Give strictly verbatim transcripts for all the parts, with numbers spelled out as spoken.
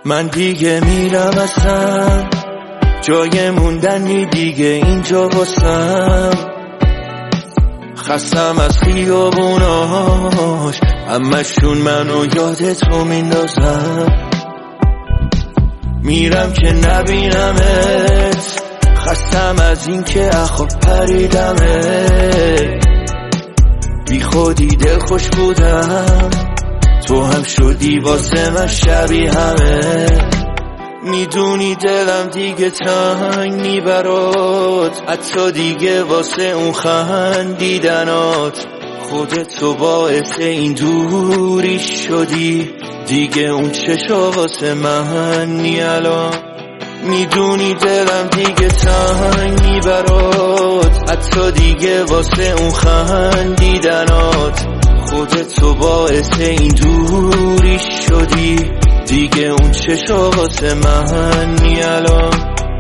من دیگه میرم اصلا، جای موندنی دیگه اینجا واسم. خستم از خیابوناش، همشون منو یاد تو میندازن. میرم که نبینمت، خستم از این که اخواب پریدمت. بی خودی دل خوش بودم، تو هم شدی واسه من شبیه همه. میدونی دلم دیگه تنگ میبرات، حتی دیگه واسه اون خندیدنات. خودت تو باعث این دوری شدی، دیگه اون چشا واسه من نی الان. میدونی دلم دیگه تنگ میبرات، حتی دیگه واسه اون خندیدنات. خودت تو باعث این دوری شدی، دیگه اون چشا واسه من نی الان.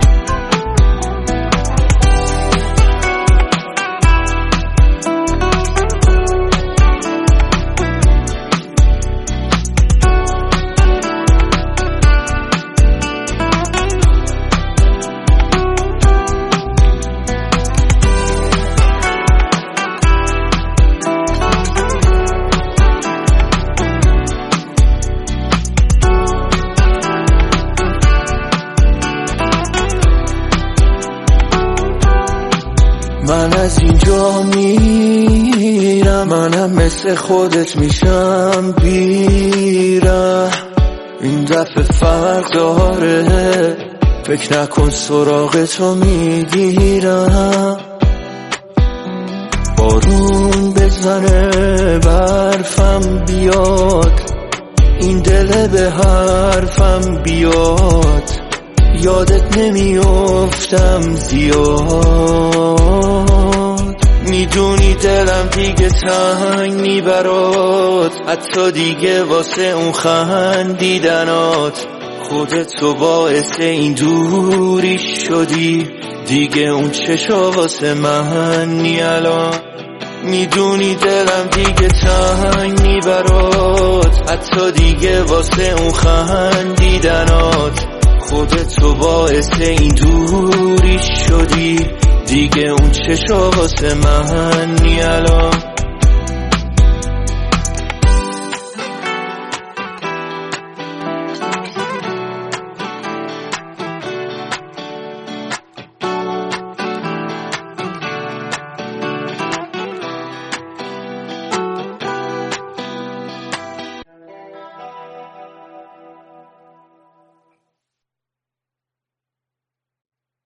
من از اینجا میرم، منم مثل خودت میشم بیره. این دفعه فرق داره، فکر نکن سراغ تو میگیرم. بارون بزنه برفم بیاد، این دل به حرفم بیاد. یادت نمیافتم زیاد. میدونی دلم دیگه تنگ میبرات، حتی دیگه واسه اون خندیدنات. خودت تو باعث این دوری شدی، دیگه اون چشا واسه من نی الان. میدونی دلم دیگه تنگ میبرات، حتی دیگه واسه اون خندیدنات. خودت تو باعث این دوری شدی، دیگه اون چشا واسه من نی الان.